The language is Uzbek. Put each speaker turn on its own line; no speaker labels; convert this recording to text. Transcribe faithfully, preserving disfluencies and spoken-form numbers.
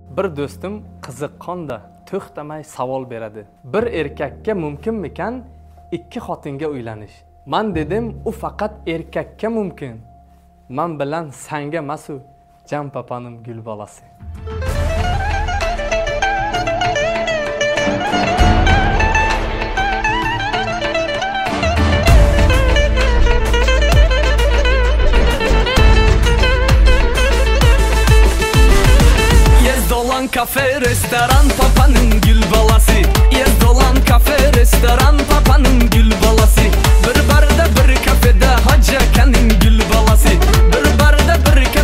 Bir do'stim qiziqqonda to'xtamay savol beradi. Bir erkakka mumkinmikan ikki xotinga uylanish? Men dedim, u faqat erkakka mumkin. Men bilan sanga emas-u, Jan papaning gul bolasi.
Dolan kafe restoran papanın gül balası. Yez dolan kafe restoran papanın gül balası. Bir barda bir kafede Hacı Aka'nın gül balası. Bir barda bir